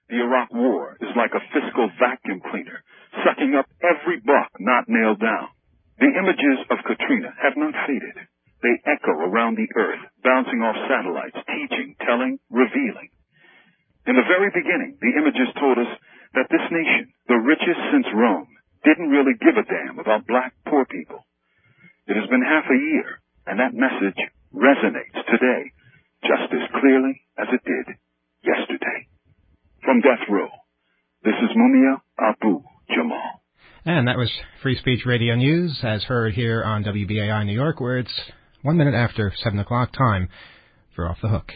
The Iraq War is like a fiscal vacuum cleaner, sucking up every buck not nailed down. The images of Katrina have not faded. They echo around the earth, bouncing off satellites, teaching, telling, revealing. In the very beginning, the images told us that this nation, the richest since Rome, didn't really give a damn about black poor people. It has been half a year, and that message resonates today just as clearly as it did yesterday. From Death Row, this is Mumia Abu Jamal. And that was Free Speech Radio News, as heard here on WBAI New York, where it's 1 minute after 7 o'clock, time for Off the Hook.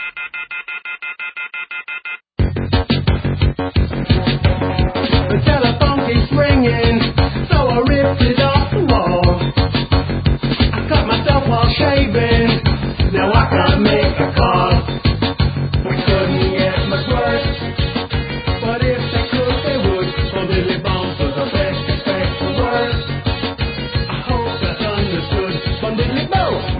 The telephone keeps ringing, so I ripped it off the wall. I cut myself while shaving, now I can't make a call. We couldn't get much worse, but if they could, they would. From Billy Bones to the best, expect the worst. I hope that's understood from Billy Bones.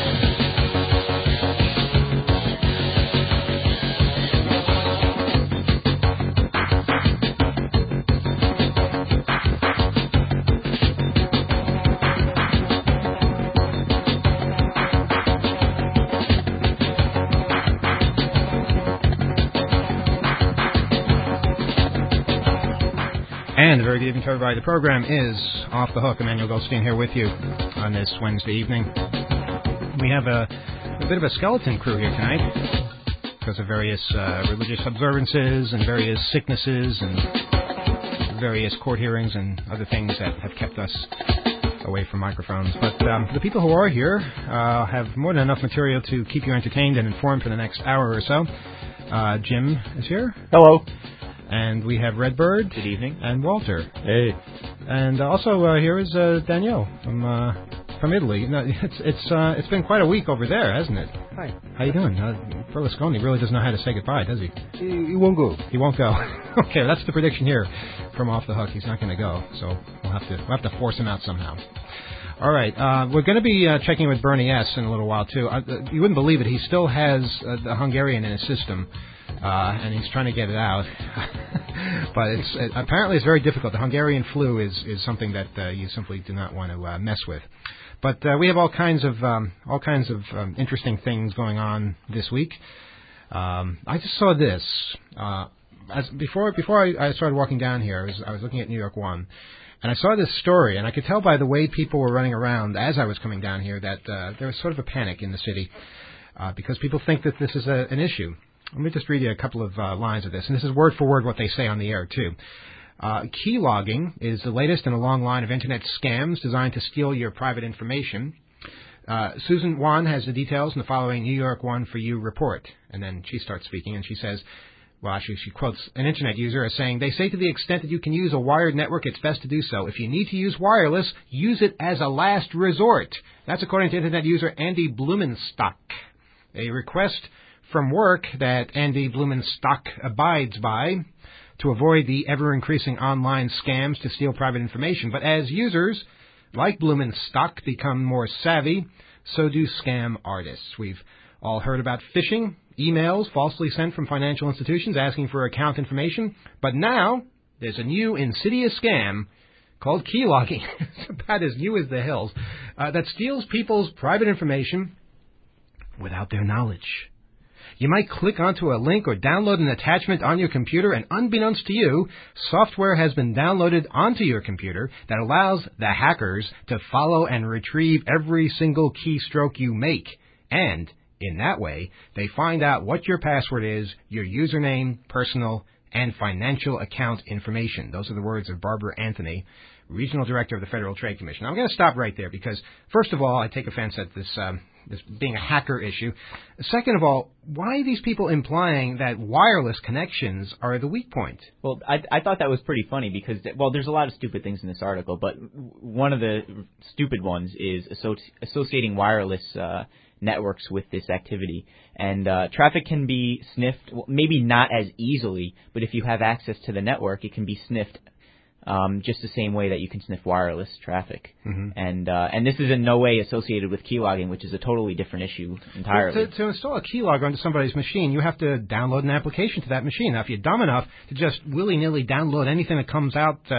And a very good evening to everybody. The program is Off the Hook. Emmanuel Goldstein here with you on this Wednesday evening. We have a bit of a skeleton crew here tonight because of various religious observances and various sicknesses and various court hearings and other things that have kept us away from microphones. But the people who are here have more than enough material to keep you entertained and informed for the next hour or so. Jim is here. Hello. And we have Redbird. Good evening. And Walter. Hey. And also here is Danielle from Italy. No, it's been quite a week over there, hasn't it? Hi. How you doing? Berlusconi really doesn't know how to say goodbye, does he? He won't go. He won't go. Okay, that's the prediction here from Off the Hook. He's not going to go, so we'll have to force him out somehow. All right, we're going to be checking with Bernie S. in a little while too. You wouldn't believe it. He still has the Hungarian in his system. And he's trying to get it out, but apparently it's very difficult. The Hungarian flu is something that you simply do not want to mess with. But we have all kinds of interesting things going on this week. I just saw this before I started walking down here. I was looking at New York One, and I saw this story, and I could tell by the way people were running around as I was coming down here that there was sort of a panic in the city because people think that this is an issue. Let me just read you a couple of lines of this, and this is word for word what they say on the air, too. Keylogging is the latest in a long line of Internet scams designed to steal your private information. Susan Wan has the details in the following New York One for You report. And then she starts speaking, and she says, well, actually, she quotes an Internet user as saying, they say to the extent that you can use a wired network, it's best to do so. If you need to use wireless, use it as a last resort. That's according to Internet user Andy Blumenstock. A request from work that Andy Blumenstock abides by to avoid the ever-increasing online scams to steal private information. But as users, like Blumenstock, become more savvy, so do scam artists. We've all heard about phishing, emails falsely sent from financial institutions asking for account information. But now, there's a new insidious scam called keylogging. It's about as new as the hills, that steals people's private information without their knowledge. You might click onto a link or download an attachment on your computer, and unbeknownst to you, software has been downloaded onto your computer that allows the hackers to follow and retrieve every single keystroke you make. And in that way, they find out what your password is, your username, personal, and financial account information. Those are the words of Barbara Anthony, Regional Director of the Federal Trade Commission. I'm going to stop right there because, first of all, I take offense at this being a hacker issue. Second of all, why are these people implying that wireless connections are the weak point? Well, I thought that was pretty funny because, well, there's a lot of stupid things in this article, but one of the stupid ones is associating wireless networks with this activity. And traffic can be sniffed, well, maybe not as easily, but if you have access to the network, it can be sniffed just the same way that you can sniff wireless traffic. Mm-hmm. And this is in no way associated with keylogging, which is a totally different issue entirely. To install a keylogger onto somebody's machine, you have to download an application to that machine. Now, if you're dumb enough to just willy-nilly download anything that comes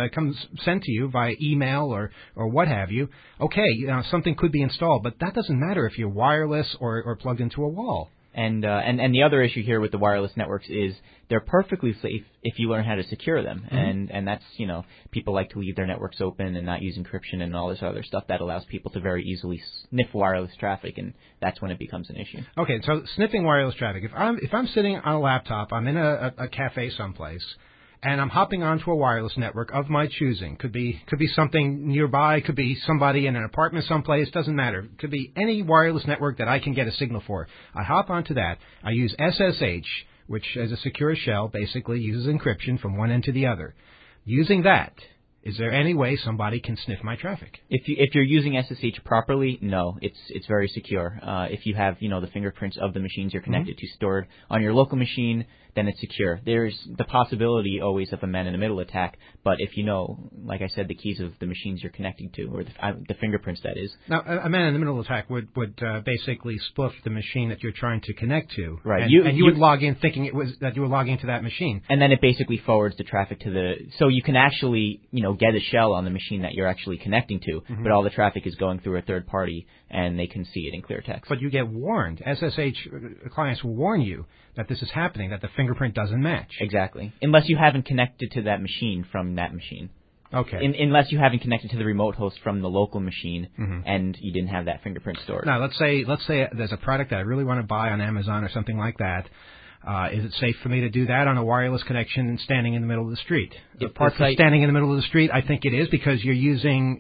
sent to you via email or what have you, okay, something could be installed, but that doesn't matter if you're wireless or plugged into a wall. And the other issue here with the wireless networks is they're perfectly safe if you learn how to secure them. Mm-hmm. And that's, people like to leave their networks open and not use encryption and all this other stuff that allows people to very easily sniff wireless traffic, and that's when it becomes an issue. Okay, so sniffing wireless traffic. If I'm sitting on a laptop, I'm in a cafe someplace, and I'm hopping onto a wireless network of my choosing. Could be something nearby, could be somebody in an apartment someplace, doesn't matter. Could be any wireless network that I can get a signal for. I hop onto that. I use SSH, which as a secure shell basically uses encryption from one end to the other. Using that, is there any way somebody can sniff my traffic? If you're using SSH properly, no, it's very secure. If you have the fingerprints of the machines you're connected to stored on your local machine, then it's secure. There's the possibility always of a man-in-the-middle attack, but if like I said, the keys of the machines you're connecting to, or the fingerprints, that is. Now, a man-in-the-middle attack would basically spoof the machine that you're trying to connect to. Right. And you would log in thinking that you were logging into that machine. And then it basically forwards the traffic to so you can actually, get a shell on the machine that you're actually connecting to, but all the traffic is going through a third party, and they can see it in clear text. But you get warned. SSH clients will warn you that this is happening, that the fingerprint doesn't match. Exactly. Unless you haven't connected to that machine from that machine. Okay. Unless you haven't connected to the remote host from the local machine, and you didn't have that fingerprint stored. Now, let's say there's a product that I really want to buy on Amazon or something like that. Is it safe for me to do that on a wireless connection and standing in the middle of the street? Apart from standing in the middle of the street, I think it is, because you're using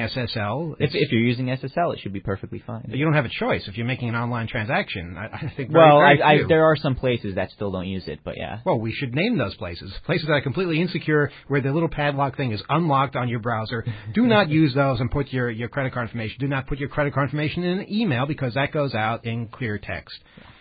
SSL. If you're using SSL, it should be perfectly fine. You don't have a choice if you're making an online transaction. I think there are some places that still don't use it, but yeah. Well, we should name those places. Places that are completely insecure, where the little padlock thing is unlocked on your browser. Do not use those and put your credit card information. Do not put your credit card information in an email, because that goes out in clear text.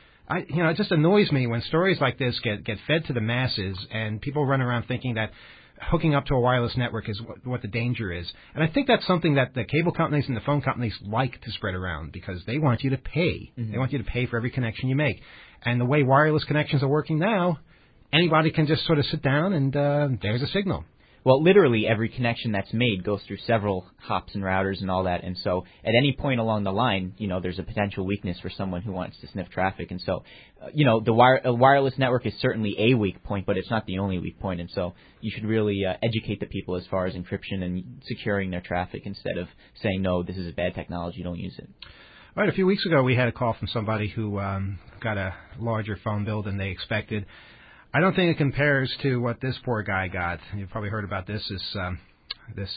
It just annoys me when stories like this get fed to the masses, and people run around thinking that hooking up to a wireless network is what the danger is. And I think that's something that the cable companies and the phone companies like to spread around, because they want you to pay. Mm-hmm. They want you to pay for every connection you make. And the way wireless connections are working now, anybody can just sort of sit down and there's a signal. Well, literally every connection that's made goes through several hops and routers and all that, and so at any point along the line, there's a potential weakness for someone who wants to sniff traffic, and so, a wireless network is certainly a weak point, but it's not the only weak point, and so you should really educate the people as far as encryption and securing their traffic instead of saying, no, this is a bad technology, don't use it. All right, a few weeks ago we had a call from somebody who got a larger phone bill than they expected. I don't think it compares to what this poor guy got. You've probably heard about this. This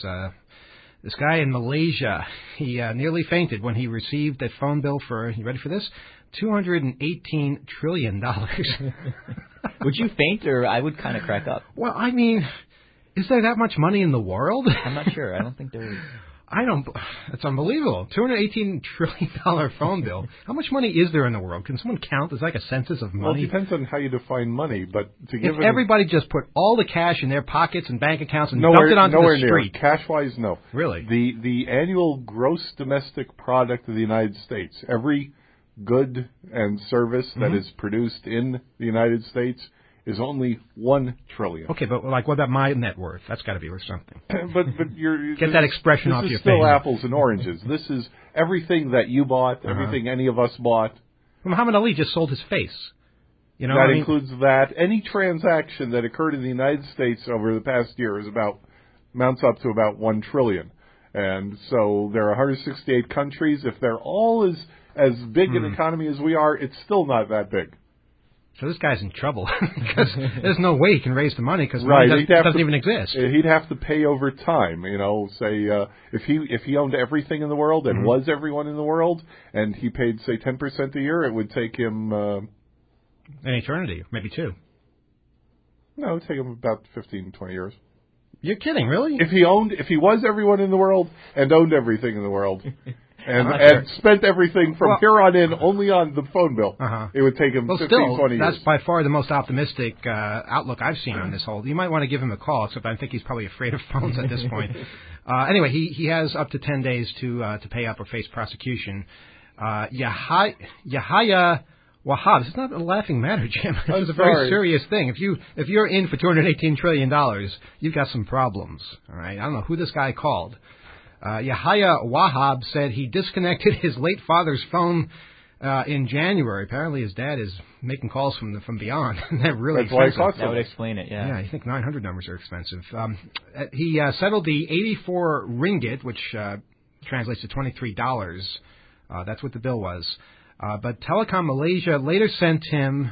guy in Malaysia, he nearly fainted when he received a phone bill for, you ready for this? $218 trillion. Would you faint, or I would kind of crack up? Well, I mean, is there that much money in the world? I'm not sure. I don't think there is. It's unbelievable. $218 trillion phone bill. How much money is there in the world? Can someone count? There's like a census of money. Well, it depends on how you define money, but if everybody just put all the cash in their pockets and bank accounts and dumped it onto the street. Cash-wise, no. Really? The annual gross domestic product of the United States, every good and service that is produced in the United States is only $1 trillion. Okay, but what about my net worth? That's got to be worth something. but you're get that expression off your face. This is still apples and oranges. This is everything that you bought, everything any of us bought. Muhammad Ali just sold his face. That includes that. Any transaction that occurred in the United States over the past year amounts up to about $1 trillion. And so there are 168 countries. If they're all as big an economy as we are, it's still not that big. So this guy's in trouble because there's no way he can raise the money because money doesn't even exist. He'd have to pay over time. Say if he owned everything in the world and was everyone in the world, and he paid say 10% a year, it would take him an eternity, maybe 2. No, it would take him about 15, 20 years. You're kidding, really? If he was everyone in the world and owned everything in the world, and spent everything from here on in only on the phone bill. It would take him 15, 20 years. That's by far the most optimistic outlook I've seen on this whole. You might want to give him a call, except I think he's probably afraid of phones at this point. Anyway, he has up to 10 days to pay up or face prosecution. Yahya Wahab, this is not a laughing matter, Jim. This is a very serious thing. If you're in for $218 trillion, you've got some problems. All right, I don't know who this guy called. Yahya Wahab said he disconnected his late father's phone in January. Apparently, his dad is making calls from beyond. They're really expensive. That would explain it. Yeah. Yeah, I think 900 numbers are expensive. He settled the 84 ringgit, which translates to $23. That's what the bill was. But Telecom Malaysia later sent him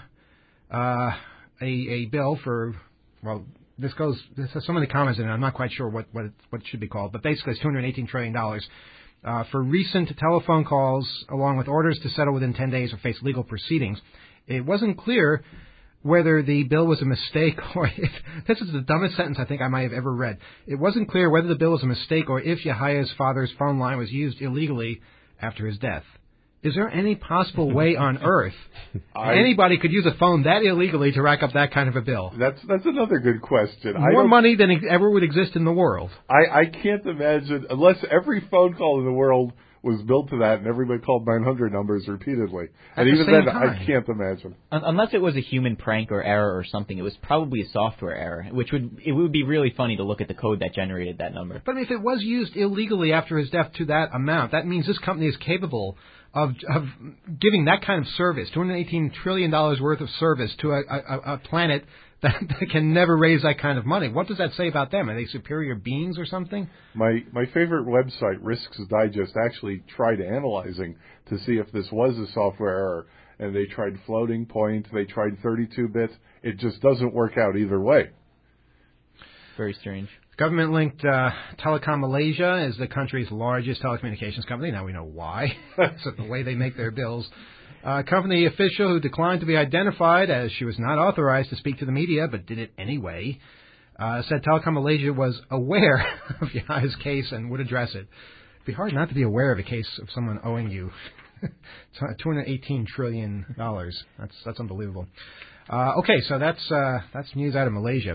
a bill for, well, this has so many comments in it, I'm not quite sure what it should be called, but basically it's $218 trillion for recent telephone calls, along with orders to settle within 10 days or face legal proceedings. It wasn't clear whether the bill was a mistake or if, this is the dumbest sentence I think I might have ever read. It wasn't clear whether the bill was a mistake or if Yahya's father's phone line was used illegally after his death. Is there any possible way on earth anybody could use a phone that illegally to rack up that kind of a bill? That's another good question. More money than ever would exist in the world. I can't imagine, unless every phone call in the world was billed to that and everybody called 900 numbers repeatedly. And even then, I can't imagine. Unless it was a human prank or error or something, it was probably a software error, it would be really funny to look at the code that generated that number. But if it was used illegally after his death to that amount, that means this company is capable of giving that kind of service, $218 trillion worth of service to a planet that can never raise that kind of money. What does that say about them? Are they superior beings or something? My favorite website, Risks Digest, actually tried analyzing to see if this was a software error, and they tried floating point, they tried 32-bit. It just doesn't work out either way. Very strange. Government-linked Telecom Malaysia is the country's largest telecommunications company. Now we know why. That's the way they make their bills. A company official who declined to be identified, as she was not authorized to speak to the media, but did it anyway, said Telecom Malaysia was aware of Yahya's case and would address it. It'd be hard not to be aware of a case of someone owing you $218 trillion. That's unbelievable. Okay, so that's news out of Malaysia.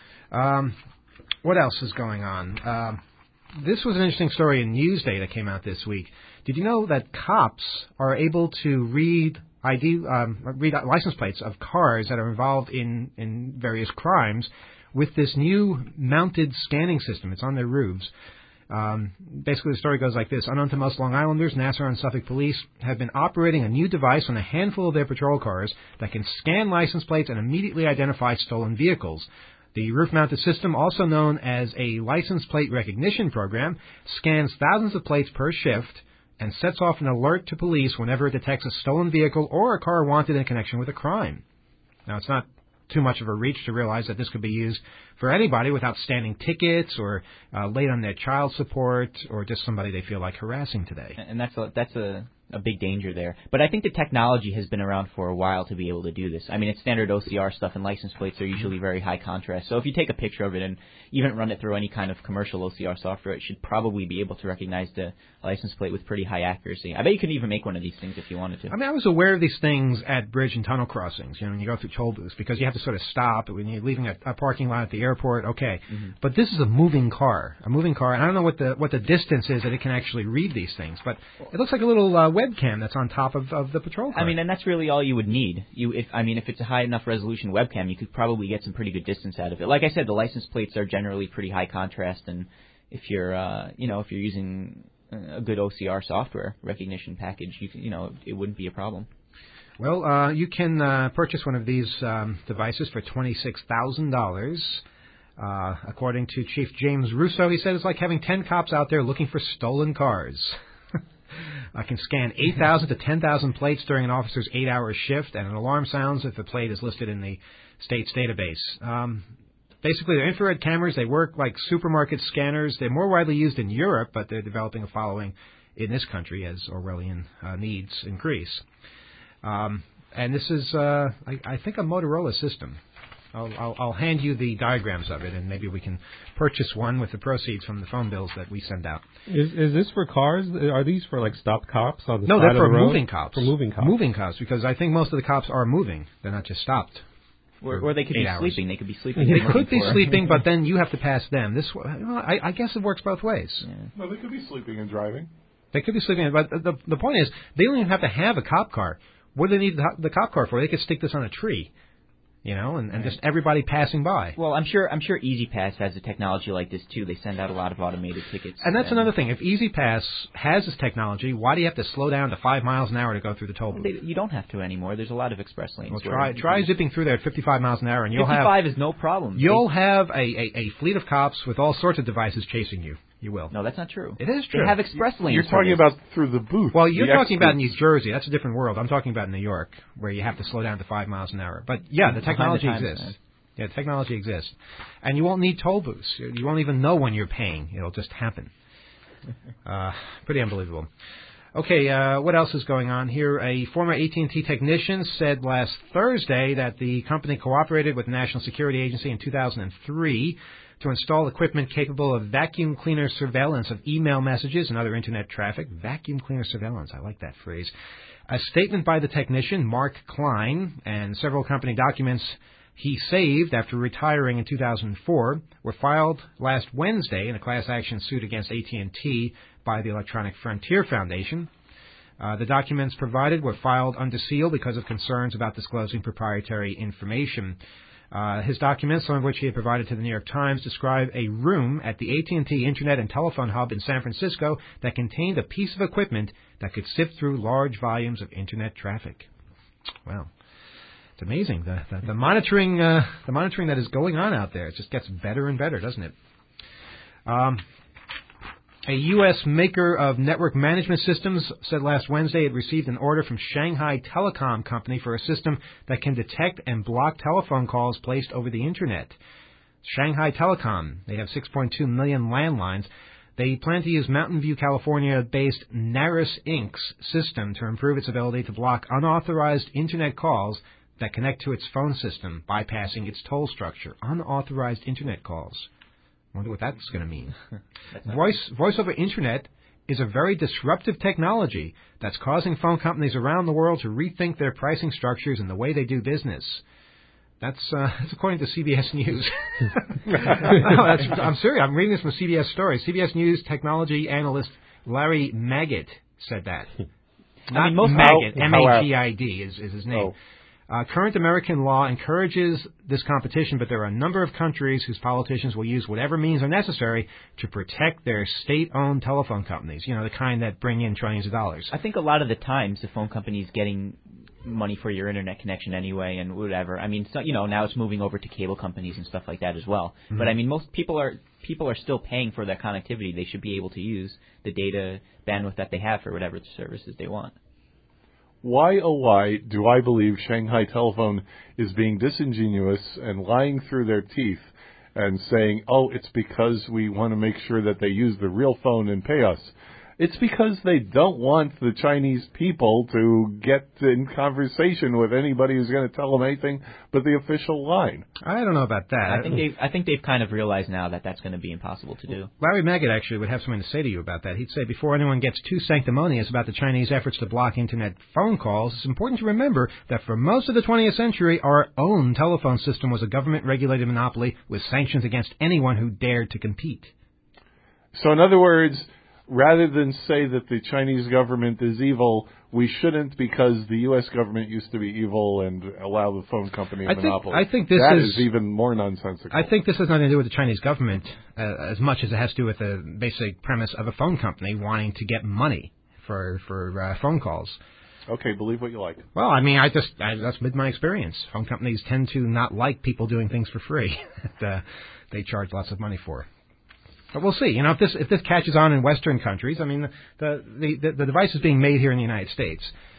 What else is going on? This was an interesting story in Newsday that came out this week. Did you know that cops are able to read license plates of cars that are involved in various crimes with this new mounted scanning system? It's on their roofs. Basically, the story goes like this. Unknown to most Long Islanders, Nassau and Suffolk police have been operating a new device on a handful of their patrol cars that can scan license plates and immediately identify stolen vehicles. The roof-mounted system, also known as a license plate recognition program, scans thousands of plates per shift and sets off an alert to police whenever it detects a stolen vehicle or a car wanted in connection with a crime. Now, it's not too much of a reach to realize that this could be used for anybody with outstanding tickets or late on their child support or just somebody they feel like harassing today. And that's a big danger there. But I think the technology has been around for a while to be able to do this. I mean, it's standard OCR stuff, and license plates are usually very high contrast. So if you take a picture of it and even run it through any kind of commercial OCR software, it should probably be able to recognize the license plate with pretty high accuracy. I bet you could even make one of these things if you wanted to. I mean, I was aware of these things at bridge and tunnel crossings, when you go through toll booths, because you have to sort of stop when you're leaving a parking lot at the airport. Okay. Mm-hmm. But this is a moving car, and I don't know what the distance is that it can actually read these things, but it looks like a little webcam that's on top of the patrol car. I mean, and that's really all you would need. If it's a high enough resolution webcam, you could probably get some pretty good distance out of it. Like I said, the license plates are generally pretty high contrast, and if you're using a good OCR software recognition package, it wouldn't be a problem. Well, you can purchase one of these devices for $26,000. According to Chief James Russo, he said it's like having 10 cops out there looking for stolen cars. I can scan 8,000 to 10,000 plates during an officer's 8-hour shift, and an alarm sounds if the plate is listed in the state's database. Basically, they're infrared cameras. They work like supermarket scanners. They're more widely used in Europe, but they're developing a following in this country as Orwellian needs increase. And this is, I think, a Motorola system. I'll hand you the diagrams of it, and maybe we can purchase one with the proceeds from the phone bills that we send out. Is this for cars? Are these for like stopped cops on the No, side they're of for the road? moving cops. For moving cops. Moving cops, because I think most of the cops are moving. They're not just stopped. Or they could be 8 hours. sleeping. They could be sleeping. They could be sleeping, but then you have to pass them. I guess it works both ways. Yeah. No, they could be sleeping and driving. They could be sleeping, but the point is, they don't even have to have a cop car. What do they need the cop car for? They could stick this on a tree, and just everybody passing by. Well, I'm sure EasyPass has a technology like this too. They send out a lot of automated tickets. And that's another thing. If EasyPass has this technology, why do you have to slow down to 5 miles an hour to go through the toll booth? You don't have to anymore. There's a lot of express lanes. Well, try zipping through there at 55 miles an hour, and you'll 55 is no problem. You'll have a fleet of cops with all sorts of devices chasing you. You will. No, that's not true. It is true. They have express lanes. You're talking about through the booth. Well, you're the talking about X New Jersey. That's a different world. I'm talking about New York, where you have to slow down to 5 miles an hour. But, yeah, the technology exists. Yeah, the technology exists. And you won't need toll booths. You won't even know when you're paying. It'll just happen. Pretty unbelievable. Okay, what else is going on here? A former AT&T technician said last Thursday that the company cooperated with the National Security Agency in 2003 to install equipment capable of vacuum cleaner surveillance of email messages and other Internet traffic. Vacuum cleaner surveillance, I like that phrase. A statement by the technician, Mark Klein, and several company documents he saved after retiring in 2004 were filed last Wednesday in a class action suit against AT&T by the Electronic Frontier Foundation. The documents provided were filed under seal because of concerns about disclosing proprietary information. His documents, some of which he had provided to the New York Times, describe a room at the AT&T Internet and Telephone Hub in San Francisco that contained a piece of equipment that could sift through large volumes of Internet traffic. Well, it's amazing the monitoring that is going on out there. It just gets better and better, doesn't it? A U.S. maker of network management systems said last Wednesday it received an order from Shanghai Telecom Company for a system that can detect and block telephone calls placed over the Internet. Shanghai Telecom, they have 6.2 million landlines. They plan to use Mountain View, California-based Narus Inc.'s system to improve its ability to block unauthorized Internet calls that connect to its phone system, bypassing its toll structure. Unauthorized Internet calls. I wonder what that's going to mean. Voice over Internet is a very disruptive technology that's causing phone companies around the world to rethink their pricing structures and the way they do business. That's according to CBS News. I'm serious. I'm reading this from CBS Story. CBS News technology analyst Larry Magid said that. Not Magid, M-A-G-I-D is his name. Oh. Current American law encourages this competition, but there are a number of countries whose politicians will use whatever means are necessary to protect their state-owned telephone companies, the kind that bring in trillions of dollars. I think a lot of the times the phone company's getting money for your Internet connection anyway and whatever. I mean, so, now it's moving over to cable companies and stuff like that as well. Mm-hmm. But, I mean, most people are still paying for that connectivity. They should be able to use the data bandwidth that they have for whatever services they want. Why, oh why, do I believe Shanghai Telephone is being disingenuous and lying through their teeth and saying, oh, it's because we want to make sure that they use the real phone and pay us? It's because they don't want the Chinese people to get in conversation with anybody who's going to tell them anything but the official line. I don't know about that. I think they've kind of realized now that that's going to be impossible to do. Larry Magid actually would have something to say to you about that. He'd say, before anyone gets too sanctimonious about the Chinese efforts to block Internet phone calls, it's important to remember that for most of the 20th century, our own telephone system was a government-regulated monopoly with sanctions against anyone who dared to compete. So in other words, rather than say that the Chinese government is evil, we shouldn't, because the U.S. government used to be evil and allow the phone company a monopoly. I think this is even more nonsensical. I think this has nothing to do with the Chinese government as much as it has to do with the basic premise of a phone company wanting to get money for phone calls. Okay, believe what you like. Well, I mean, that's been my experience. Phone companies tend to not like people doing things for free that they charge lots of money for. But we'll see. If this catches on in Western countries, I mean, the device is being made here in the United States,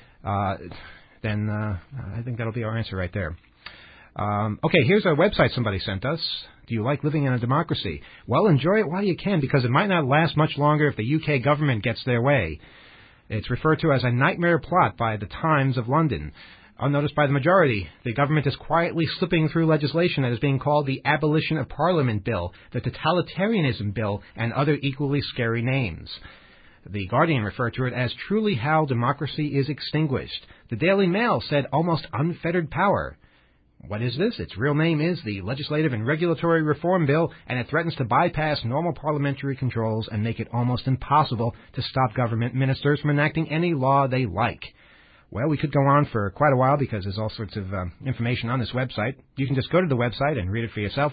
then I think that'll be our answer right there. Okay, here's our website somebody sent us. Do you like living in a democracy? Well, enjoy it while you can, because it might not last much longer if the UK government gets their way. It's referred to as a nightmare plot by the Times of London. Unnoticed by the majority, the government is quietly slipping through legislation that is being called the Abolition of Parliament Bill, the Totalitarianism Bill, and other equally scary names. The Guardian referred to it as truly how democracy is extinguished. The Daily Mail said almost unfettered power. What is this? Its real name is the Legislative and Regulatory Reform Bill, and it threatens to bypass normal parliamentary controls and make it almost impossible to stop government ministers from enacting any law they like. Well, we could go on for quite a while because there's all sorts of information on this website. You can just go to the website and read it for yourself,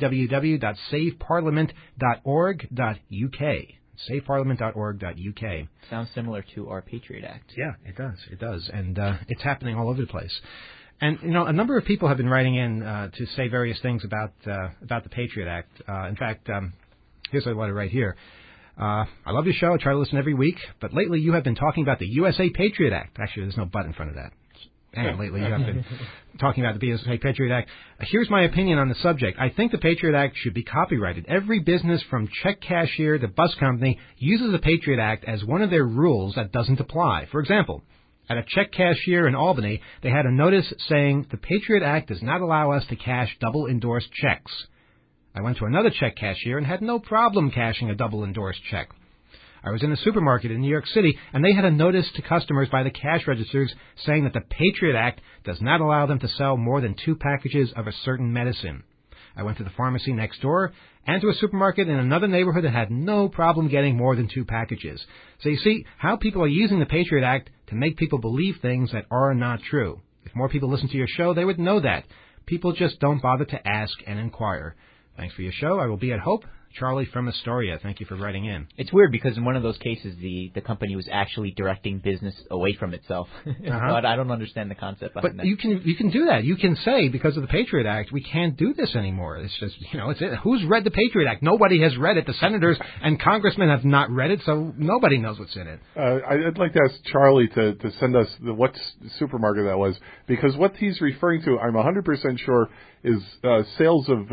www.saveparliament.org.uk. saveparliament.org.uk. Sounds similar to our Patriot Act. Yeah, it does. It does. And it's happening all over the place. And, you know, a number of people have been writing in to say various things about the Patriot Act. In fact, here's what I write here. I love your show. I try to listen every week. But lately you have been talking about the USA Patriot Act. Actually, there's no but in front of that. And lately you have been talking about the USA Patriot Act. Here's my opinion on the subject. I think the Patriot Act should be copyrighted. Every business from check cashier to bus company uses the Patriot Act as one of their rules that doesn't apply. For example, at a check cashier in Albany, they had a notice saying the Patriot Act does not allow us to cash double-endorsed checks. I went to another check cashier and had no problem cashing a double-endorsed check. I was in a supermarket in New York City, and they had a notice to customers by the cash registers saying that the Patriot Act does not allow them to sell more than 2 packages of a certain medicine. I went to the pharmacy next door and to a supermarket in another neighborhood that had no problem getting more than 2 packages. So you see how people are using the Patriot Act to make people believe things that are not true. If more people listen to your show, they would know that. People just don't bother to ask and inquire. Thanks for your show. I will be at Hope. Charlie from Astoria, thank you for writing in. It's weird because in one of those cases, the company was actually directing business away from itself. But I don't understand the concept behind that. But you can do that. You can say, because of the Patriot Act, we can't do this anymore. It's just, who's read the Patriot Act? Nobody has read it. The senators and congressmen have not read it, so nobody knows what's in it. I'd like to ask Charlie to send us what supermarket that was, because what he's referring to, I'm 100% sure, is sales of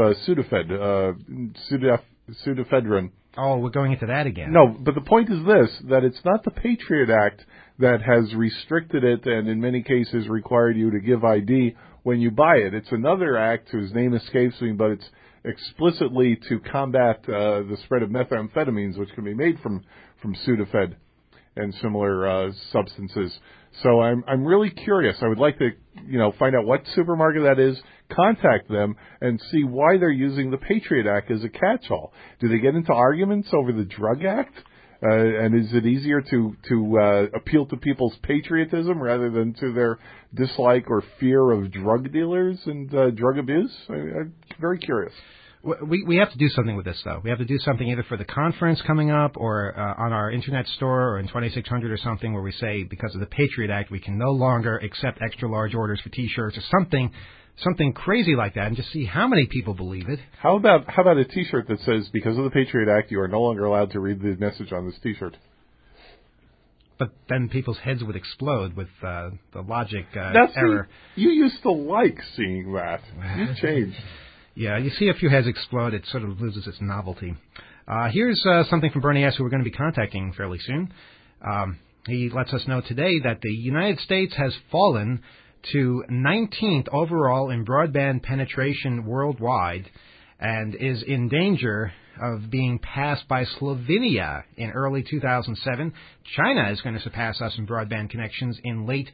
pseudoephedrine. Oh, we're going into that again. No, but the point is this, that it's not the Patriot Act that has restricted it and in many cases required you to give ID when you buy it. It's another act whose name escapes me, but it's explicitly to combat the spread of methamphetamines, which can be made from Sudafed and similar substances. So I'm really curious. I would like to find out what supermarket that is, contact them, and see why they're using the Patriot Act as a catch-all. Do they get into arguments over the Drug Act? And is it easier to appeal to people's patriotism rather than to their dislike or fear of drug dealers and drug abuse? I'm very curious. We have to do something with this, though. We have to do something either for the conference coming up or on our Internet store or in 2600 or something where we say, because of the Patriot Act, we can no longer accept extra large orders for T-shirts or something crazy like that, and just see how many people believe it. How about a T-shirt that says, because of the Patriot Act, you are no longer allowed to read the message on this T-shirt? But then people's heads would explode with the logic error. You used to like seeing that. You've changed. Yeah, you see a few heads explode, it sort of loses its novelty. Here's something from Bernie S., who we're going to be contacting fairly soon. He lets us know today that the United States has fallen to 19th overall in broadband penetration worldwide and is in danger of being passed by Slovenia in early 2007. China is going to surpass us in broadband connections in late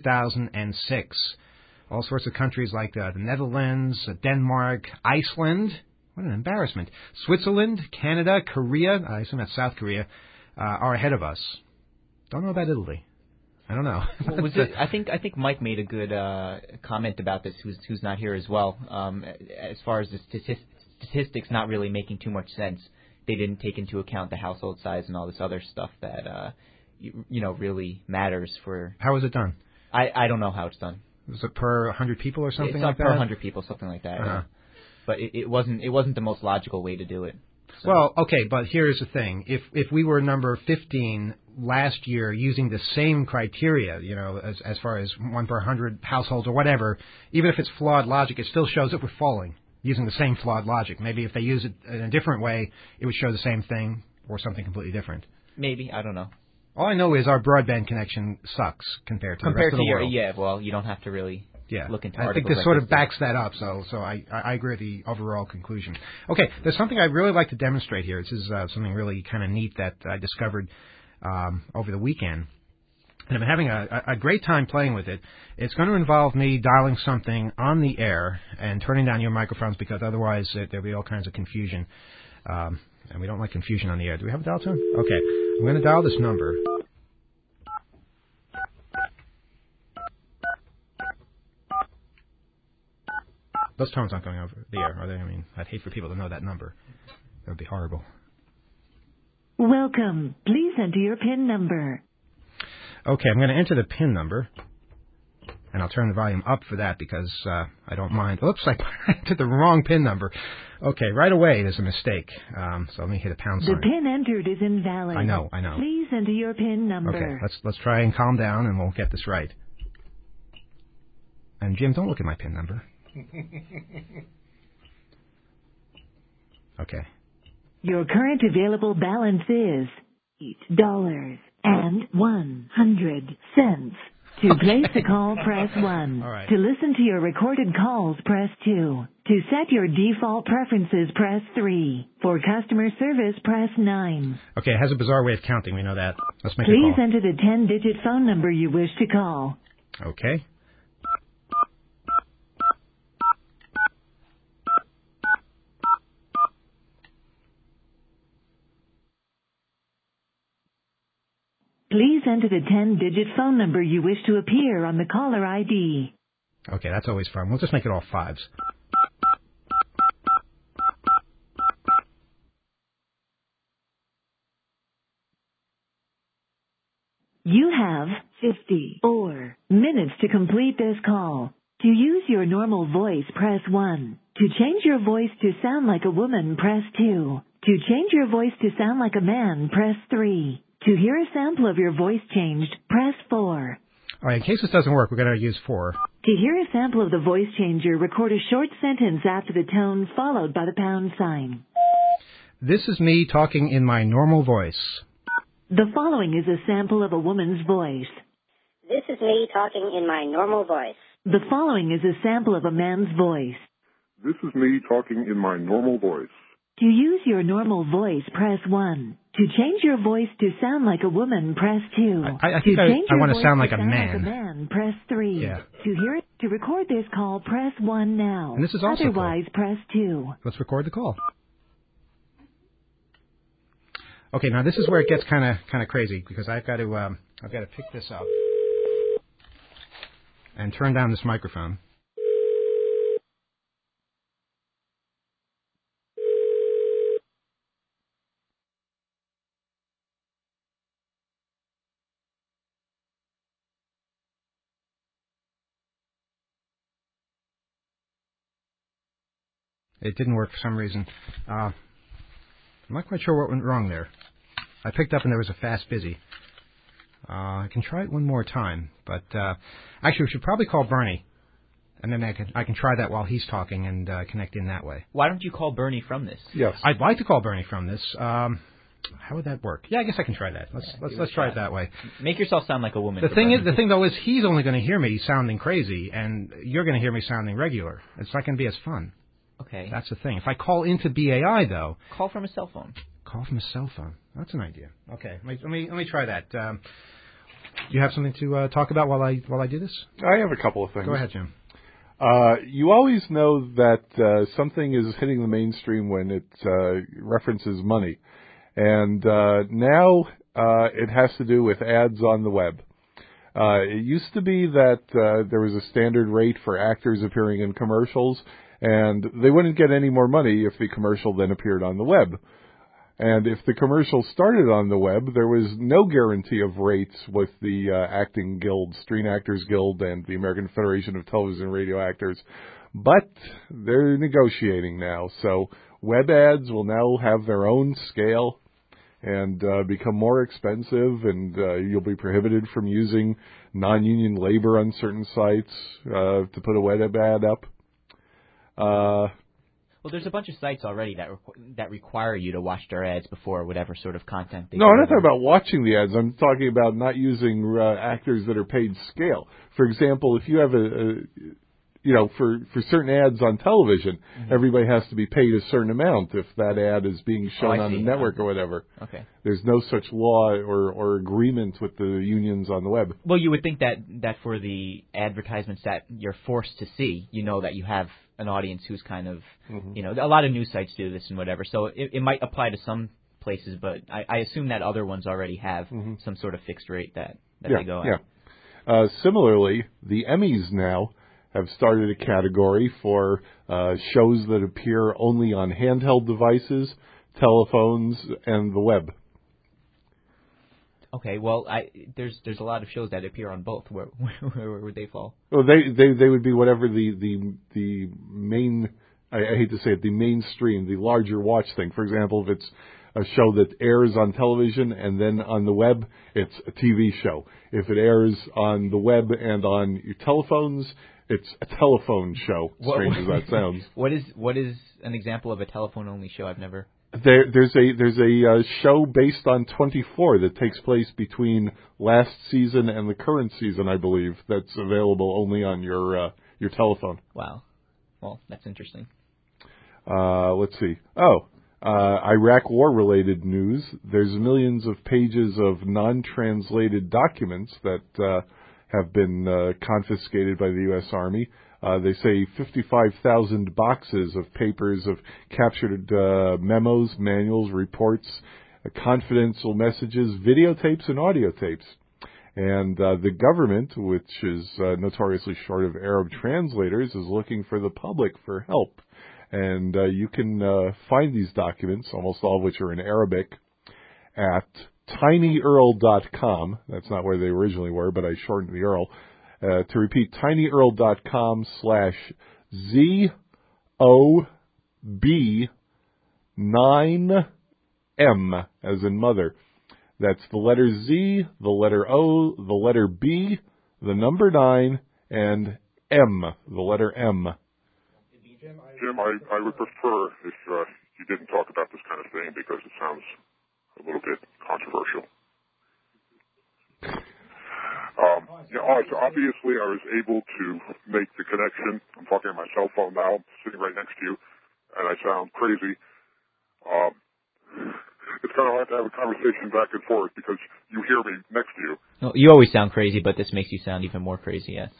2006. All sorts of countries like the Netherlands, Denmark, Iceland, what an embarrassment, Switzerland, Canada, Korea, I assume that's South Korea, are ahead of us. Don't know about Italy. I don't know. I think Mike made a good comment about this, who's not here as well. As far as the statistics not really making too much sense, they didn't take into account the household size and all this other stuff that really matters for. How was it done? I don't know how it's done. Was it per 100 people or something like that? It's per 100 people, something like that. Yeah. But it wasn't the most logical way to do it. So. Well, okay, but here's the thing. If we were number 15 last year using the same criteria, as far as 1 per 100 households or whatever, even if it's flawed logic, it still shows that we're falling using the same flawed logic. Maybe if they use it in a different way, it would show the same thing or something completely different. Maybe. I don't know. All I know is our broadband connection sucks compared to the rest of the world. Yeah, well, you don't have to really look into I think this sort of backs that up, so I agree with the overall conclusion. Okay, there's something I'd really like to demonstrate here. This is something really kind of neat that I discovered over the weekend. And I've been having a great time playing with it. It's going to involve me dialing something on the air and turning down your microphones because otherwise there'll be all kinds of confusion. And we don't like confusion on the air. Do we have a dial tone? Okay. I'm going to dial this number. Those tones aren't going over the air, are they? I mean, I'd hate for people to know that number. That would be horrible. Welcome. Please enter your PIN number. Okay, I'm going to enter the PIN number. And I'll turn the volume up for that because I don't mind. Oops, I entered the wrong PIN number. Okay, right away there's a mistake. So let me hit a pound sign. The PIN entered is invalid. I know. Please enter your PIN number. Okay, let's try and calm down and we'll get this right. And Jim, don't look at my PIN number. Okay. Your current available balance is $8.01. To place a call, press 1. All right. To listen to your recorded calls, press 2. To set your default preferences, press 3. For customer service, press 9. Okay, it has a bizarre way of counting. We know that. Let's make a Please call. enter the 10-digit phone number you wish to call. Okay. Please enter the 10-digit phone number you wish to appear on the caller ID. Okay, that's always fun. We'll just make it all fives. You have 54 minutes to complete this call. To use your normal voice, press 1. To change your voice to sound like a woman, press 2. To change your voice to sound like a man, press 3. To hear a sample of your voice changed, press 4. All right, in case this doesn't work, we're going to use 4. To hear a sample of the voice changer, record a short sentence after the tone followed by the pound sign. This is me talking in my normal voice. The following is a sample of a woman's voice. This is me talking in my normal voice. The following is a sample of a man's voice. This is me talking in my normal voice. To use your normal voice, press 1. To change your voice to sound like a woman, press 2. I think I want to sound like a man. Like a man, press 3. Yeah. To record this call, press 1 now. And this is also Otherwise, cool. press 2. Let's record the call. Okay, now this is where it gets kind of crazy because I've got to pick this up and turn down this microphone. It didn't work for some reason. I'm not quite sure what went wrong there. I picked up and there was a fast busy. I can try it one more time, but actually we should probably call Bernie, and then I can try that while he's talking and connect in that way. Why don't you call Bernie from this? Yes. I'd like to call Bernie from this. How would that work? Yeah, I guess I can try that. Let's try it that way. Make yourself sound like a woman. The thing though is he's only going to hear me sounding crazy, and you're going to hear me sounding regular. It's not going to be as fun. Okay. That's the thing. If I call into BAI though, call from a cell phone. Call from a cell phone. That's an idea. Okay, let me try that. You have something to talk about while I do this? I have a couple of things. Go ahead, Jim. You always know that something is hitting the mainstream when it references money. And now it has to do with ads on the web. It used to be that there was a standard rate for actors appearing in commercials, and they wouldn't get any more money if the commercial then appeared on the web. And if the commercial started on the web, there was no guarantee of rates with the acting guild, Screen Actors Guild, and the American Federation of Television and Radio Actors. But they're negotiating now, so web ads will now have their own scale and become more expensive, and you'll be prohibited from using non-union labor on certain sites to put a web ad up. Well, there's a bunch of sites already that require you to watch their ads before whatever sort of content they No, I'm not deliver. talking about watching the ads. I'm talking about not using actors that are paid scale. For example, if you have for certain ads on television, everybody has to be paid a certain amount if that ad is being shown on the network or whatever. Okay. There's no such law or agreement with the unions on the web. Well, you would think that for the advertisements that you're forced to see, that you have an audience who's kind of, a lot of news sites do this and whatever. So it might apply to some places, but I assume that other ones already have some sort of fixed rate that they go at. Yeah. Similarly, the Emmys now have started a category for shows that appear only on handheld devices, telephones, and the web. Okay, well, there's a lot of shows that appear on both. Where would they fall? Well, they would be whatever the main, I hate to say it, the mainstream, the larger watch thing. For example, if it's a show that airs on television and then on the web, it's a TV show. If it airs on the web and on your telephones, it's a telephone show. Strange as that sounds. What is an example of a telephone-only show? I've never. There's a show based on 24 that takes place between last season and the current season, I believe. That's available only on your telephone. Wow. Well, that's interesting. Let's see. Iraq war-related news. There's millions of pages of non-translated documents that have been confiscated by the U.S. Army. They say 55,000 boxes of papers of captured memos, manuals, reports, confidential messages, videotapes, and audio tapes. And the government, which is notoriously short of Arab translators, is looking for the public for help. And you can find these documents, almost all of which are in Arabic, at tinyearl.com. That's not where they originally were, but I shortened the URL. To repeat, tinyurl.com/ZOB9M, as in mother. That's the letter Z, the letter O, the letter B, the number 9, and M, the letter M. Jim, I would prefer if you didn't talk about this kind of thing because it sounds a little bit controversial. So obviously I was able to make the connection. I'm talking on my cell phone now, sitting right next to you, and I sound crazy. It's kind of hard to have a conversation back and forth because you hear me next to you. Well, you always sound crazy, but this makes you sound even more crazy, yes.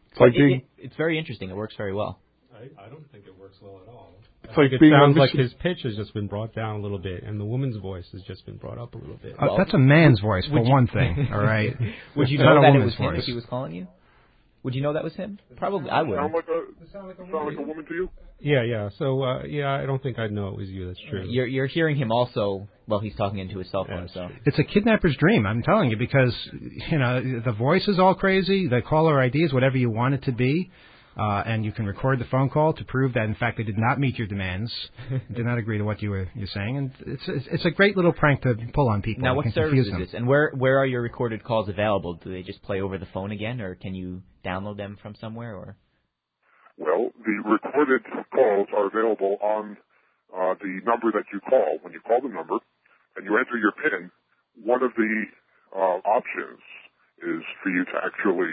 It's very interesting. It works very well. I don't think it works well at all. It's like it sounds like his pitch has just been brought down a little bit, and the woman's voice has just been brought up a little bit. That's a man's voice, for one thing, all right? Would you know that it was him if he was calling you? Would you know that was him? Probably, I would. Sound like a woman to you? Yeah. So, I don't think I'd know it was you. That's true. You're hearing him also while he's talking into his cell phone. So it's a kidnapper's dream, I'm telling you, because the voice is all crazy, the caller ID is whatever you want it to be. And you can record the phone call to prove that, in fact, they did not meet your demands, did not agree to what you're saying, and it's a great little prank to pull on people. Now, what service is this, and where are your recorded calls available? Do they just play over the phone again, or can you download them from somewhere? Or well, the recorded calls are available on the number that you call. When you call the number and you enter your PIN, one of the options is for you to actually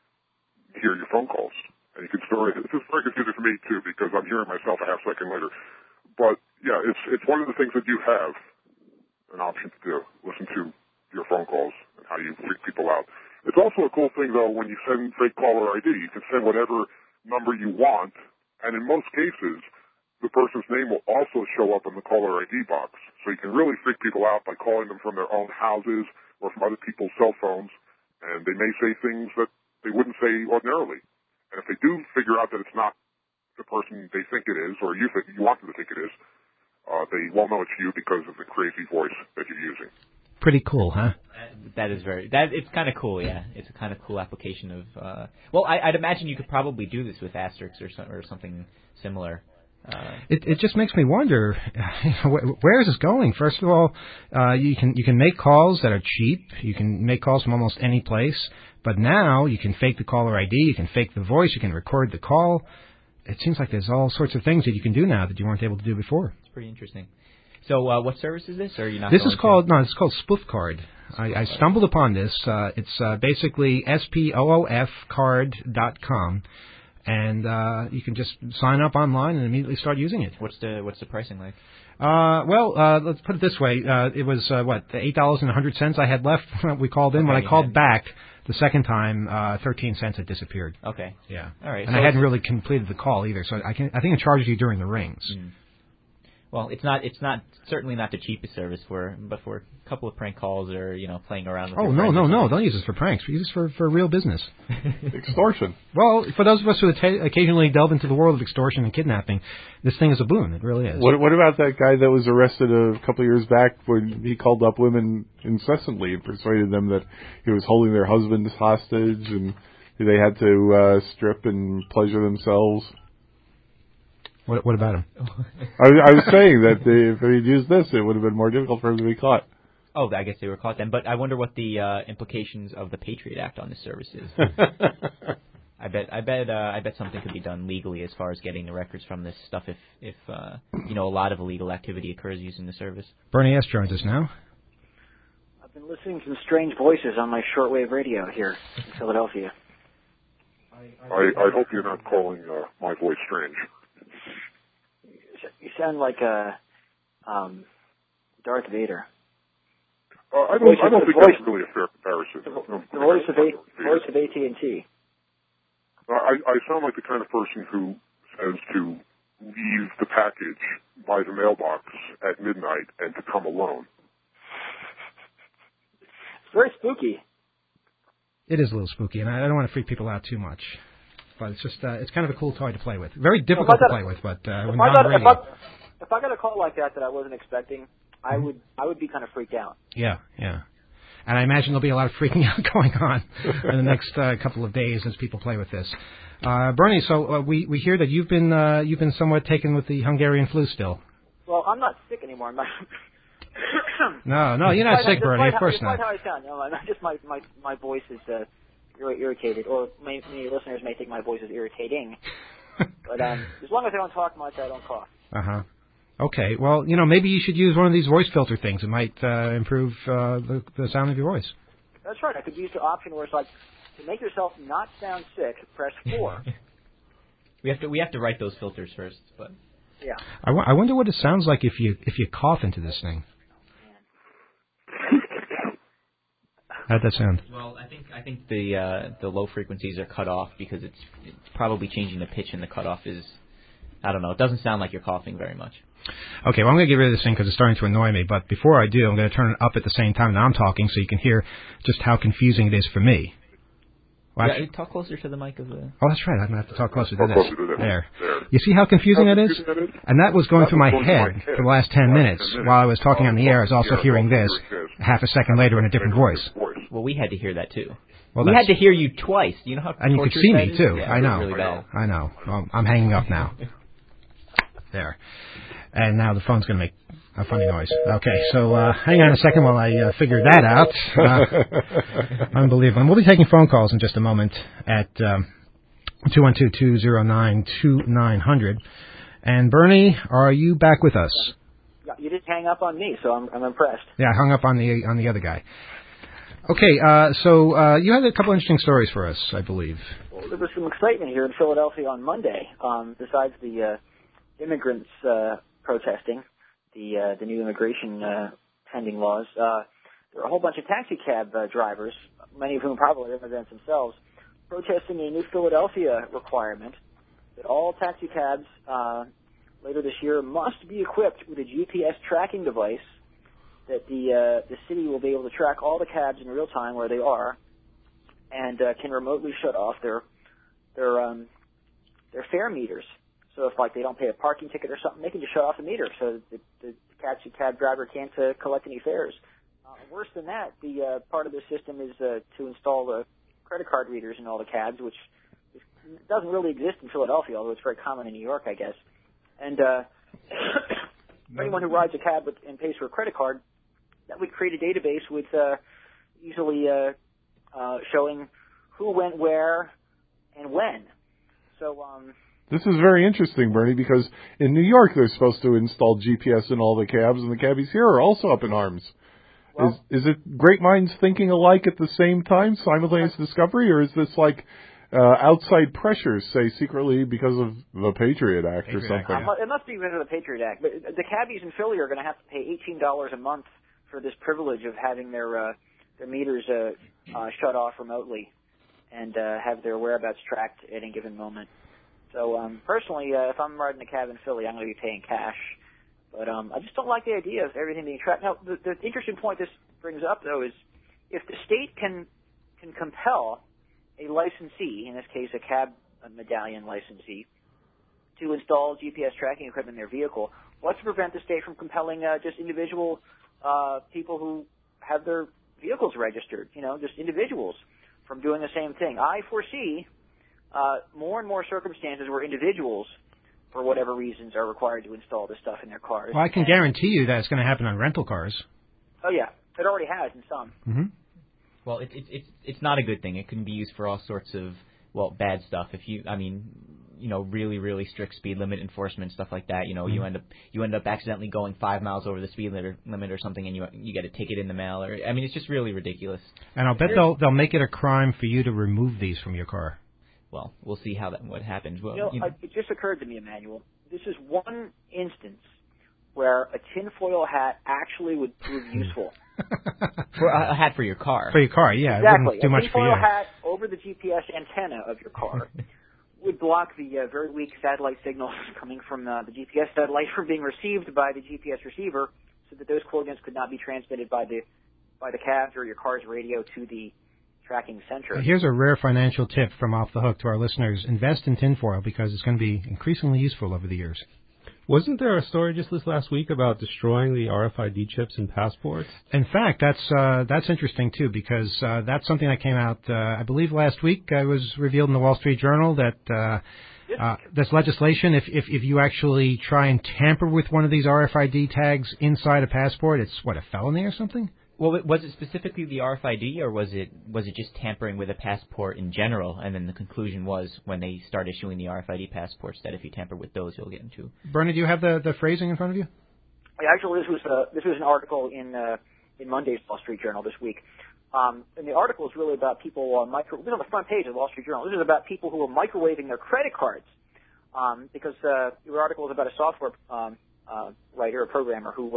hear your phone calls. And you can store it. This is very confusing for me, too, because I'm hearing myself a half second later. But, yeah, it's one of the things that you have an option to do, listen to your phone calls and how you freak people out. It's also a cool thing, though, when you send fake caller ID. You can send whatever number you want, and in most cases, the person's name will also show up in the caller ID box. So you can really freak people out by calling them from their own houses or from other people's cell phones, and they may say things that they wouldn't say ordinarily. And if they do figure out that it's not the person they think it is, or you want them to think it is, they won't know it's you because of the crazy voice that you're using. Pretty cool, huh? That is it's kind of cool, yeah. It's a kind of cool application of. Well, I'd imagine you could probably do this with Asterix or something similar. It just makes me wonder, where is this going? First of all, you can make calls that are cheap. You can make calls from almost any place. But now you can fake the caller ID, you can fake the voice, you can record the call. it seems like there's all sorts of things that you can do now that you weren't able to do before. It's pretty interesting. So what service is this? Or are you not? This is called it's called SpoofCard. I stumbled upon this. It's basically SPOOFcard.com, and you can just sign up online and immediately start using it. What's the pricing like? Let's put it this way. It was $8.01 I had left when we called in. When I called back the second time, 13 cents had disappeared. Okay. Yeah. All right. And I hadn't really completed the call either, so I think it charges you during the rings. Mm. Well, it's certainly not the cheapest service but for a couple of prank calls or playing around with. Oh no! Don't use this for pranks. Use this for real business. Extortion. Well, for those of us who occasionally delve into the world of extortion and kidnapping, this thing is a boon. It really is. What about that guy that was arrested a couple of years back when he called up women incessantly and persuaded them that he was holding their husbands hostage and they had to strip and pleasure themselves? What about him? I was saying that if he'd used this, it would have been more difficult for him to be caught. Oh, I guess they were caught then. But I wonder what the implications of the Patriot Act on this service is. I bet something could be done legally as far as getting the records from this stuff if a lot of illegal activity occurs using the service. Bernie S. joins us now. I've been listening to some strange voices on my shortwave radio here in Philadelphia. I hope you're not calling my voice strange. You sound like Darth Vader. I don't think that's really a fair comparison. The voice of AT&T. I sound like the kind of person who says to leave the package by the mailbox at midnight and to come alone. It's very spooky. It is a little spooky, and I don't want to freak people out too much. But it's just it's kind of a cool toy to play with. Very difficult to play with, but when you're on the radio. If I got a call like that I wasn't expecting, I would be kind of freaked out. Yeah. And I imagine there'll be a lot of freaking out going on in the next couple of days as people play with this. Bernie, so we hear that you've been somewhat taken with the Hungarian flu still. Well, I'm not sick anymore. No, you're not sick, Bernie. Of course not. Despite how I sound, just my voice is irritated, or many listeners may think my voice is irritating. But as long as I don't talk much, I don't cough. Okay. Well, maybe you should use one of these voice filter things. It might improve the sound of your voice. That's right. I could use the option where it's like, to make yourself not sound sick, press 4. We have to write those filters first, but yeah. I wonder what it sounds like if you cough into this thing. How'd that sound? Well, I think the low frequencies are cut off because it's probably changing the pitch, and the cutoff is, I don't know. It doesn't sound like you're coughing very much. Okay, well, I'm going to get rid of this thing because it's starting to annoy me. But before I do, I'm going to turn it up at the same time that I'm talking so you can hear just how confusing it is for me. Well, talk closer to the mic of the... Oh, that's right. I'm going to have to talk closer to this. There. You see how confusing that is? And that was going through my head for the last 10 minutes. While I was talking on the air, I was also hearing this half a second later in a different voice. Well, we had to hear that, too. Well, we had to hear you twice. You know how and you could see me, too. Yeah, I know. Really bad. I know. Well, I'm hanging up now. There. And now the phone's going to make a funny noise. Okay, so hang on a second while I figure that out. Unbelievable. And we'll be taking phone calls in just a moment at 212-209-2900. And Bernie, are you back with us? Yeah, you didn't hang up on me, so I'm impressed. Yeah, I hung up on the other guy. Okay, so you had a couple interesting stories for us, I believe. Well, there was some excitement here in Philadelphia on Monday. Besides the immigrants protesting the new immigration pending laws, there are a whole bunch of taxi cab drivers, many of whom probably are immigrants themselves, protesting a new Philadelphia requirement that all taxi cabs later this year must be equipped with a GPS tracking device that the city will be able to track all the cabs in real time where they are, and can remotely shut off their fare meters. So if they don't pay a parking ticket or something, they can just shut off the meter so the taxi cab driver can't collect any fares. Worse than that, the part of the system is to install credit card readers in all the cabs, which doesn't really exist in Philadelphia, although it's very common in New York, I guess. And for anyone who rides a cab and pays for a credit card, that would create a database with easily showing who went where and when. So This is very interesting, Bernie, because in New York they're supposed to install GPS in all the cabs, and the cabbies here are also up in arms. Well, is it great minds thinking alike at the same time, simultaneous discovery, or is this like outside pressures, say secretly because of the Patriot Act or something? It must be because of the Patriot Act. But the cabbies in Philly are going to have to pay $18 a month for this privilege of having their meters shut off remotely and have their whereabouts tracked at any given moment. So personally, if I'm riding a cab in Philly, I'm going to be paying cash. But I just don't like the idea of everything being tracked. Now, the interesting point this brings up, though, is if the state can compel a licensee, in this case a medallion licensee, to install GPS tracking equipment in their vehicle, what's to prevent the state from compelling just individual people who have their vehicles registered, just individuals, from doing the same thing? I foresee more and more circumstances where individuals, for whatever reasons, are required to install this stuff in their cars. Well, I can guarantee you that it's going to happen on rental cars. Oh, yeah. It already has in some. Mm-hmm. Well, it's not a good thing. It can be used for all sorts of, bad stuff. If really, really strict speed limit enforcement, stuff like that. Mm-hmm. you end up accidentally going 5 miles over the speed limit or something, and you get a ticket in the mail. It's just really ridiculous. And I'll bet they'll make it a crime for you to remove these from your car. Well, we'll see what happens. Well, it just occurred to me, Emmanuel. This is one instance where a tinfoil hat actually would prove useful. For a hat for your car. For your car, yeah. Exactly. It wouldn't do much for you. A tinfoil hat over the GPS antenna of your car would block the very weak satellite signals coming from the GPS satellite from being received by the GPS receiver, so that those coordinates could not be transmitted by the cab's or your car's radio to the tracking center. Here's a rare financial tip from Off the Hook to our listeners. Invest in tinfoil because it's going to be increasingly useful over the years. Wasn't there a story just this last week about destroying the RFID chips in passports? In fact, that's interesting, too, because that's something that came out, I believe, last week. It was revealed in the Wall Street Journal that this legislation, if you actually try and tamper with one of these RFID tags inside a passport, it's, a felony or something? Well, was it specifically the RFID, or was it just tampering with a passport in general? And then the conclusion was, when they start issuing the RFID passports, that if you tamper with those, you'll get into. Bernie, do you have the phrasing in front of you? Actually, this was an article in Monday's Wall Street Journal this week. And the article is really about people this is on the front page of the Wall Street Journal. This is about people who are microwaving their credit cards. Because the article is about a software writer, a programmer who